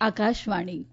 આકાશવાણી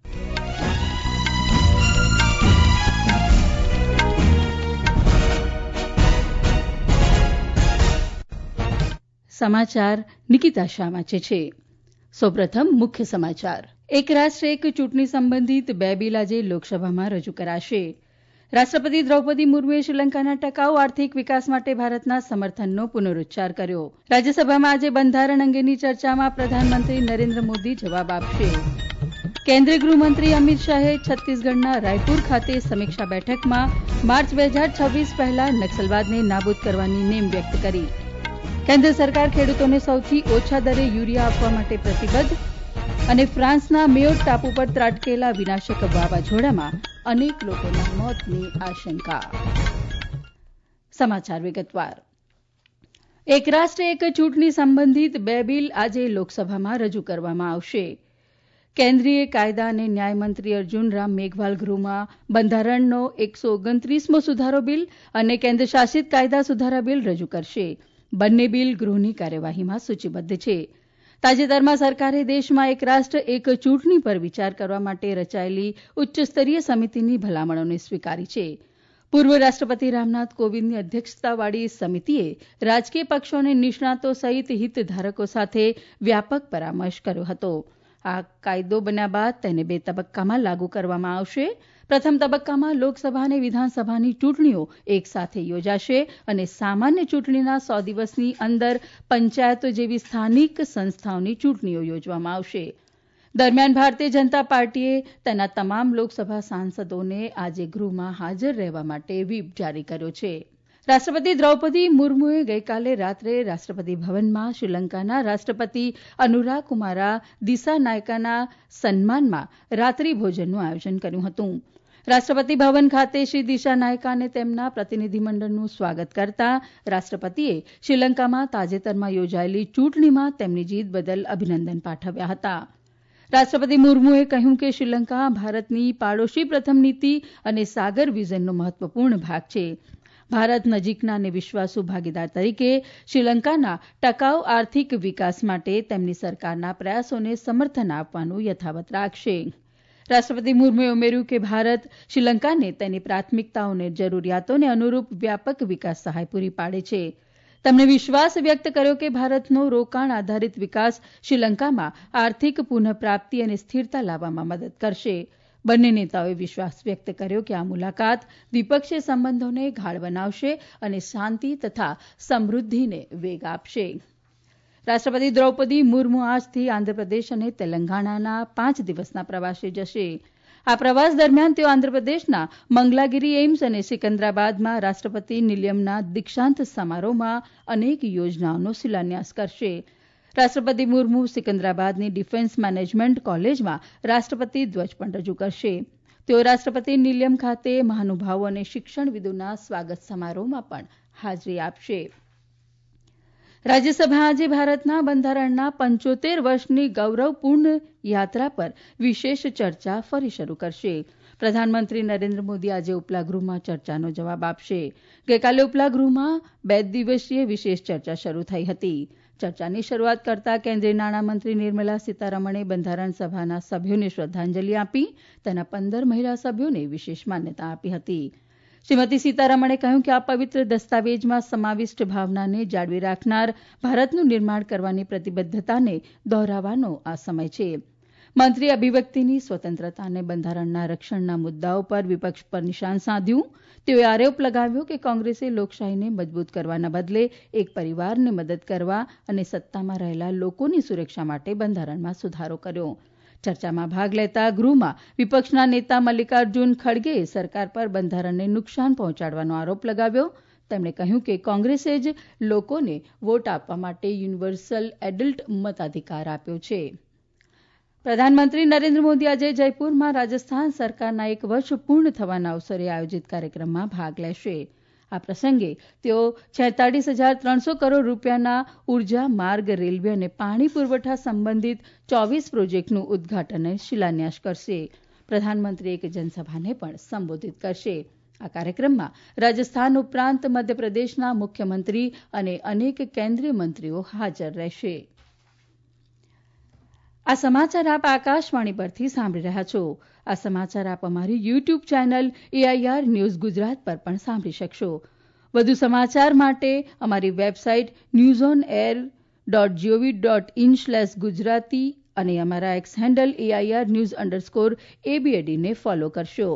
સમાચાર નિકિતા શાહ વાંચે છે. સૌપ્રથમ મુખ્ય સમાચાર. એક રાષ્ટ્ર એક ચૂંટણી સંબંધિત બે બિલ આજે લોકસભામાં રજૂ કરાશે. રાષ્ટ્રપતિ દ્રૌપદી મુર્મુએ શ્રીલંકાના ટકાઉ આર્થિક વિકાસ માટે ભારતના સમર્થનનો પુનરૂચ્ચાર કર્યો. રાજ્યસભામાં આજે બંધારણ અંગેની ચર્ચામાં પ્રધાનમંત્રી નરેન્દ્ર મોદી જવાબ આપશે. કેન્દ્રીય ગૃહમંત્રી અમિત શાહે છત્તીસગઢના રાયપુર ખાતે સમીક્ષા બેઠકમાં માર્ચ 2026 પહેલા નક્સલવાદને નાબૂદ કરવાની નેમ વ્યક્ત કરી. કેન્દ્ર સરકાર ખેડૂતોને સૌથી ઓછા દરે યુરિયા આપવા માટે પ્રતિબદ્ધ. અને ફ્રાન્સના મેયોટ ટાપુ પર ત્રાટકેલા વિનાશક વાવાઝોડામાં અનેક લોકોના મોતની આશંકા. સમાચાર વિગતવાર. એક રાષ્ટ્ર એક ચૂંટણી સંબંધિત બે બિલ આજે લોકસભામાં રજૂ કરવામાં આવશે. કેન્દ્રીય કાયદા અને ન્યાય મંત્રી અર્જુન રામ મેઘવાલ ગૃહમાં બંધારણનો 129મો સુધારો બિલ અને કેન્દ્ર શાસિત કાયદા સુધારા બિલ રજૂ કરશે. બંને બિલ ગૃહની કાર્યવાહીમાં સૂચિબદ્ધ છે. તાજેતરમાં સરકારે દેશમાં એક રાષ્ટ્ર એક ચૂંટણી પર વિચાર કરવા માટે રચાયેલી ઉચ્ચસ્તરીય સમિતિની ભલામણોને સ્વીકારી છે. પૂર્વ રાષ્ટ્રપતિ રામનાથ કોવિંદની અધ્યક્ષતાવાળી સમિતિએ રાજકીય પક્ષો અને નિષ્ણાતો સહિત હિતધારકો સાથે વ્યાપક પરામર્શ કર્યો હતો. આ કાયદો બન્યા બાદ તેને 2 તબક્કામાં લાગુ કરવામાં આવશે. પ્રથમ તબક્કામાં લોકસભા અને વિધાનસભાની ચૂંટણીઓ એક સાથે યોજાશે અને સામાન્ય ચૂંટણીના 100 દિવસની અંદર પંચાયતો જેવી સ્થાનિક સંસ્થાઓની ચૂંટણીઓ યોજવામાં આવશે. દરમિયાન ભારતીય જનતા પાર્ટીએ તેના તમામ લોકસભા સાંસદોને આજે ગૃહમાં હાજર રહેવા માટે વ્હીપ જારી કર્યો છે. રાષ્ટ્રપતિ દ્રૌપદી મુર્મુએ ગઈકાલે રાત્રે રાષ્ટ્રપતિ ભવનમાં શ્રીલંકાના રાષ્ટ્રપતિ અનુરાકુમારા દિસાનાયકાના સન્માનમાં રાત્રિ ભોજનનું આયોજન કર્યું હતું. રાષ્ટ્રપતિ ભવન ખાતે શ્રી દિસાનાયકા અને તેમના પ્રતિનિધિમંડળનું સ્વાગત કરતા રાષ્ટ્રપતિએ શ્રીલંકામાં તાજેતરમાં યોજાયેલી ચૂંટણીમાં તેમની જીત બદલ અભિનંદન પાઠવ્યા હતા. રાષ્ટ્રપતિ મુર્મુએ કહ્યું કે શ્રીલંકા ભારતની પાડોશી પ્રથમ નીતિ અને સાગર વિઝનનો મહત્વપૂર્ણ ભાગ છે. ભારત નજીકના અને વિશ્વાસુ ભાગીદાર તરીકે શ્રીલંકાના ટકાઉ આર્થિક વિકાસ માટે તેમની સરકારના પ્રયાસોને સમર્થન આપવાનું યથાવત રાખશે. રાષ્ટ્રપતિ મુર્મુએ ઉમેર્યું કે ભારત શ્રીલંકાને તેની પ્રાથમિકતાઓ અને જરૂરિયાતોને અનુરૂપ વ્યાપક વિકાસ સહાય પૂરી પાડે છે. તેમણે વિશ્વાસ વ્યક્ત કર્યો કે ભારતનો રોકાણ આધારિત વિકાસ શ્રીલંકામાં આર્થિક પુનઃપ્રાપ્તિ અને સ્થિરતા લાવવામાં મદદ કરશે. બંને નેતાઓએ વિશ્વાસ વ્યક્ત કર્યો કે આ મુલાકાત દ્વિપક્ષીય સંબંધોને ગાઢ બનાવશે અને શાંતિ તથા સમૃદ્ધિને વેગ આપશે. રાષ્ટ્રપતિ દ્રૌપદી મુર્મુ આજથી આંધ્રપ્રદેશ અને તેલંગાણાના 5 દિવસના પ્રવાસે જશે. આ પ્રવાસ દરમિયાન તેઓ આંધ્રપ્રદેશના મંગલાગીરી એઇમ્સ અને સિકંદરાબાદમાં રાષ્ટ્રપતિ નિલયમના દીક્ષાંત સમારોહમાં અનેક યોજનાઓનો શિલાન્યાસ કરશે. રાષ્ટ્રપતિ મુર્મુ સિકંદરાબાદની ડિફેન્સ મેનેજમેન્ટ કોલેજમાં રાષ્ટ્રપતિ ધ્વજ પણ રજૂ કરશે. તેઓ રાષ્ટ્રપતિ નિલયમ ખાતે મહાનુભાવો અને શિક્ષણવિદોના સ્વાગત સમારોહમાં પણ હાજરી આપશે. રાજ્યસભા આજે ભારતના બંધારણના 75 વર્ષની ગૌરવપૂર્ણ યાત્રા પર વિશેષ ચર્ચા ફરી શરૂ કરશે. પ્રધાનમંત્રી નરેન્દ્ર મોદી આજે ઉપલા ગૃહમાં ચર્ચાનો જવાબ આપશે. ગઈકાલે ઉપલા ગૃહમાં 2 દિવસીય વિશેષ ચર્ચા શરૂ થઈ હતી. ચર્ચાની શરૂઆત કરતાં કેન્દ્રીય નાણામંત્રી નિર્મલા સીતારમણે બંધારણ સભાના સભ્યોને શ્રદ્ધાંજલિ આપી. તેના 15 મહિલા સભ્યોને વિશેષ માન્યતા આપી હતી. શ્રીમતી સીતારમણે કહ્યું કે આ પવિત્ર દસ્તાવેજમાં સમાવિષ્ટ ભાવનાને જાળવી રાખનાર ભારતનું નિર્માણ કરવાની પ્રતિબદ્ધતાને દોહરાવવાનો આ સમય છે. મંત્રીએ અભિવ્યક્તિની સ્વતંત્રતા અને બંધારણના રક્ષણના મુદ્દાઓ પર વિપક્ષ પર નિશાન સાધ્યું. તેઓએ આરોપ લગાવ્યો કે કોંગ્રેસે લોકશાહીને મજબૂત કરવાના બદલે એક પરિવારને મદદ કરવા અને સત્તામાં રહેલા લોકોની સુરક્ષા માટે બંધારણમાં સુધારો કર્યો. ચર્ચામાં ભાગ લેતા ગૃહમાં વિપક્ષના નેતા મલ્લિકાર્જુન ખડગેએ સરકાર પર બંધારણને નુકસાન પહોંચાડવાનો આરોપ લગાવ્યો. તેમણે કહ્યું કે કોંગ્રેસે જ લોકોને વોટ આપવા માટે યુનિવર્સલ એડલ્ટ મતાધિકાર આપ્યો છે. પ્રધાનમંત્રી નરેન્દ્ર મોદી આજે જયપુરમાં રાજસ્થાન સરકારના 1 વર્ષ પૂર્ણ થવાના અવસરે આયોજિત કાર્યક્રમમાં ભાગ લેશે. આ પ્રસંગે તેઓ 46,300 કરોડ રૂપિયાના ઉર્જા, માર્ગ, રેલવે અને પાણી પુરવઠા સંબંધિત 24 પ્રોજેક્ટનું ઉદઘાટન અને શિલાન્યાસ કરશે. પ્રધાનમંત્રી એક જનસભાને પણ સંબોધિત કરશે. આ કાર્યક્રમમાં રાજસ્થાન ઉપરાંત મધ્યપ્રદેશના મુખ્યમંત્રી અને અનેક કેન્દ્રીય મંત્રીઓ હાજર રહેશે. આ સમાચાર આપ આકાશવાણી પરથી સાંભળી રહ્યા છો. આ સમાચાર આપ અમારી YouTube channel AIR news Gujarat પર પણ સાંભળી શકશો. વધુ સમાચાર માટે અમારી વેબસાઇટ newsonair.gov.in/gujarati અને અમારા એક્સ હેન્ડલ AIR_news_ABAD ને ફોલો કરશો.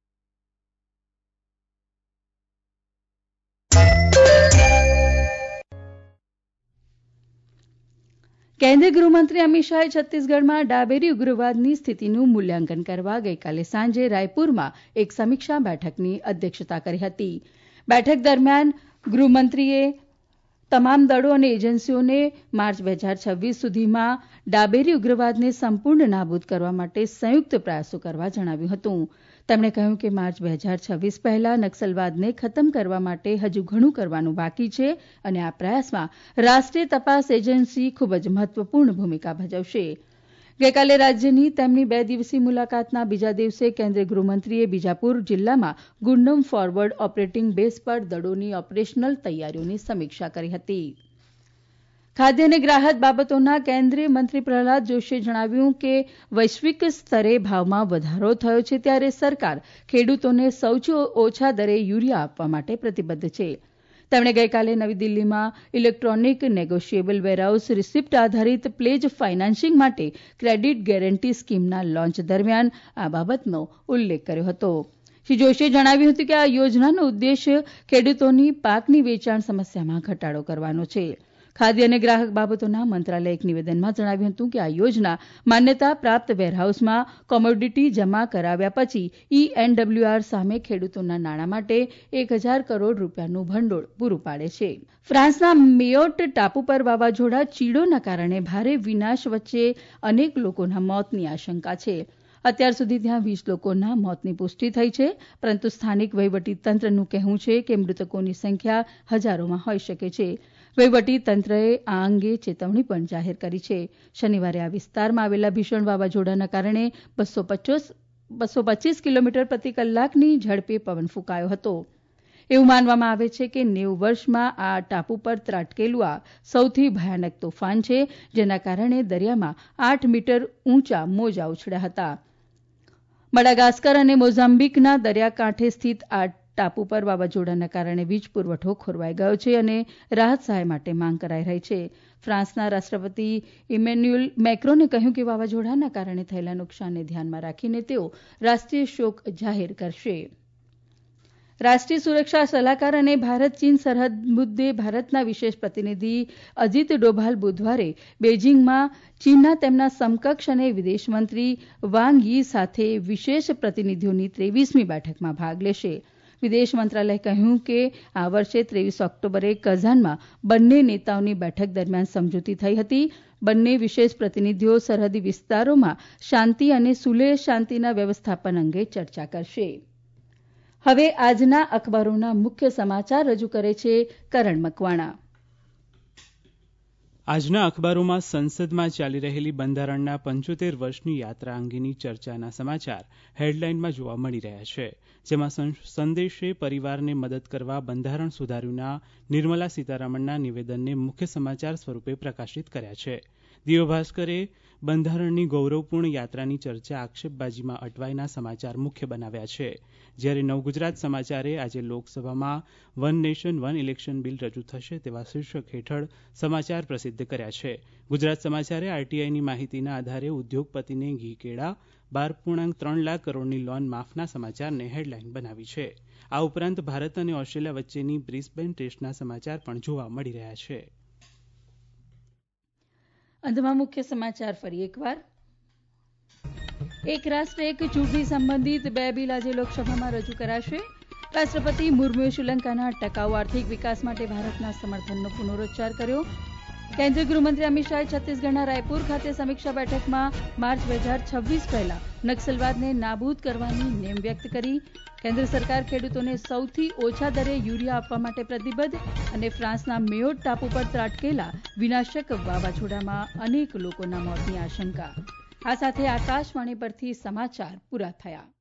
કેન્દ્રીય ગૃહમંત્રી અમિત શાહે છત્તીસગઢમાં ડાબેરી ઉગ્રવાદની સ્થિતિનું મૂલ્યાંકન કરવા ગઈકાલે સાંજે રાયપુરમાં એક સમીક્ષા બેઠકની અધ્યક્ષતા કરી હતી. બેઠક દરમિયાન ગૃહમંત્રીએ તમામ દળો અને એજન્સીઓને માર્ચ 2026 સુધીમાં ડાબેરી ઉગ્રવાદને સંપૂર્ણ નાબૂદ કરવા માટે સંયુક્ત પ્રયાસો કરવા જણાવ્યું હતું. તેમણે કહ્યું કે માર્ચ 2026 પહેલા નક્સલવાદને ખતમ કરવા માટે હજુ ઘણું કરવાનું બાકી છે અને આ પ્રયાસમાં રાષ્ટ્રીય તપાસ એજન્સી ખૂબ જ મહત્વપૂર્ણ ભૂમિકા ભજવશે. ગઈકાલે રાજ્યની તેમની 2 દિવસીય મુલાકાતના બીજા દિવસે કેન્દ્રીય ગૃહમંત્રીએ બીજાપુર જિલ્લામાં ગુંડમ ફોરવર્ડ ઓપરેટિંગ બેઝ પર દળોની ઓપરેશનલ તૈયારીઓની સમીક્ષા કરી હતી. ખાદ્ય અને ગ્રાહક બાબતોના કેન્દ્રીય મંત્રી પ્રહલાદ જોશીએ જણાવ્યું કે વૈશ્વિક સ્તરે ભાવમાં વધારો થયો છે ત્યારે સરકાર ખેડૂતોને સૌથી ઓછા દરે યુરિયા આપવા માટે પ્રતિબદ્ધ છે. તેમણે ગઈકાલે નવી દિલ્હીમાં ઇલેક્ટ્રોનિક નેગોશિયેબલ વેરહાઉસ રિસિપ્ટ આધારિત પ્લેજ ફાઇનાન્સિંગ માટે ક્રેડિટ ગેરંટી સ્કીમના લોન્ચ દરમિયાન આ બાબતનો ઉલ્લેખ કર્યો હતો. શ્રી જોશીએ જણાવ્યું હતું કે આ યોજનાનો ઉદ્દેશ ખેડૂતોની પાકની વેચાણ સમસ્યામાં ઘટાડો કરવાનો છે. ખાદ્ય અને ગ્રાહક બાબતોના મંત્રાલયે એક નિવેદનમાં જણાવ્યું હતું કે આ યોજના માન્યતા પ્રાપ્ત વેરહાઉસમાં કોમોડિટી જમા કરાવ્યા પછી ENWR સામે ખેડૂતોના નાણાં માટે 1,000 કરોડ રૂપિયાનું ભંડોળ પૂરું પાડે છે. ફ્રાન્સના મેયોટ ટાપુ પર વાવાઝોડા ચીડોના કારણે ભારે વિનાશ વચ્ચે અનેક લોકોના મોતની આશંકા છે. અત્યાર સુધી ત્યાં 20 લોકોના મોતની પુષ્ટિ થઈ છે, પરંતુ સ્થાનિક વહીવટીતંત્રનું કહેવું છે કે મૃતકોની સંખ્યા હજારોમાં હોઈ શકે છે. વહીવટીતંત્રએ આ અંગે ચેતવણી પણ જાહેર કરી છે. શનિવારે આ વિસ્તારમાં આવેલા ભીષણ વાવાઝોડાના કારણે 225 કિલોમીટર પ્રતિ કલાકની ઝડપે પવન ફૂંકાયો હતો. એવું માનવામાં આવે છે કે 90 વર્ષમાં આ ટાપુ પર ત્રાટકેલું આ સૌથી ભયાનક તોફાન છે, જેના કારણે દરિયામાં 8 મીટર ઊંચા મોજા ઉછળ્યા હતા. મડાગાસ્કર અને મોઝામ્બિકના દરિયાકાંઠે સ્થિત આ ટાપુ પર વાવાઝોડાના કારણે વીજ પુરવઠો ખોરવાઈ ગયો છે અને રાહત સહાય માટે માંગ કરાઈ રહી છે. ફ્રાન્સના રાષ્ટ્રપતિ ઇમેન્યુએલ મેક્રોને કહ્યું કે વાવાઝોડાના કારણે થયેલા નુકસાનને ધ્યાનમાં રાખીને તેઓ રાષ્ટ્રીય શોક જાહેર કરશે. રાષ્ટ્રીય સુરક્ષા સલાહકાર અને ભારત ચીન સરહદ મુદ્દે ભારતના વિશેષ પ્રતિનિધિ અજીત ડોભાલ બુધવારે બેઇજીંગમાં ચીનના તેમના સમકક્ષ અને વિદેશમંત્રી વાંગ યી સાથે વિશેષ પ્રતિનિધિઓની 23મી બેઠકમાં ભાગ લેશે. વિદેશ મંત્રાલયે કહ્યું કે આ વર્ષે 23 ઓક્ટોબરે કઝાનમાં બંને નેતાઓની બેઠક દરમિયાન સમજૂતી થઈ હતી. બંને વિશેષ પ્રતિનિધિઓ સરહદી વિસ્તારોમાં શાંતિ અને સુલેહ શાંતિના વ્યવસ્થાપન અંગે ચર્ચા કરશે. હવે આજના અખબારોના મુખ્ય સમાચાર રજૂ કરે છે કરણ મકવાણા. આજના અખબારોમાં સંસદમાં ચાલી રહેલી બંધારણના 75 વર્ષની યાત્રા અંગેની ચર્ચાના સમાચાર હેડલાઇનમાં જોવા મળી રહ્યા છે, જેમાં સંદેશે પરિવારને મદદ કરવા બંધારણ સુધાર્યુંના નિર્મલા સીતારમણના નિવેદનને મુખ્ય સમાચાર સ્વરૂપે પ્રકાશિત કર્યા છે. દિવ્ય ભાસ્કરે બંધારણની ગૌરવપૂર્ણ યાત્રાની ચર્ચા આક્ષેપબાજીમાં અટવાયના સમાચાર મુખ્ય બનાવ્યા છે, જ્યારે નવગુજરાત સમાચારે આજે લોકસભામાં one nation one election bill રજૂ થશે તેવા શીર્ષક હેઠળ સમાચાર પ્રસિદ્ધ કર્યા છે. ગુજરાત સમાચારે આરટીઆઈની માહિતીના આધારે ઉદ્યોગપતિને ઘી કેળા 12.3 લાખ કરોડની લોન માફના સમાચારને હેડલાઇન બનાવી છે. આ ઉપરાંત ભારત અને ઓસ્ટ્રેલિયા વચ્ચેની બ્રિસ્બેન ટેસ્ટના સમાચાર પણ જોવા મળી રહ્યા છે. અંતમાં મુખ્ય સમાચાર ફરી એકવાર. એક રાષ્ટ્ર એક ચૂંટણી સંબંધિત 2 બિલ આજે લોકસભામાં રજૂ કરાશે. રાષ્ટ્રપતિ મુર્મુએ શ્રીલંકાના ટકાઉ આર્થિક વિકાસ માટે ભારતના સમર્થનનો પુનરોચ્ચાર કર્યો. કેન્દ્રીય ગૃહમંત્રી અમિત શાહે છત્તીસગઢના રાયપુર ખાતે સમીક્ષા બેઠકમાં માર્ચ 2026 પહેલા નક્સલવાદને નાબૂદ કરવાની નેમ વ્યક્ત કરી. કેન્દ્ર સરકાર ખેડૂતોને સૌથી ઓછા દરે યુરિયા આપવા માટે પ્રતિબદ્ધ. અને ફ્રાન્સના મેયોટ ટાપુ પર ત્રાટકેલા વિનાશક વાવાઝોડામાં અનેક લોકોના મોતની આશંકા. આ સાથે આકાશવાણી પરથી સમાચાર પૂરા થયા.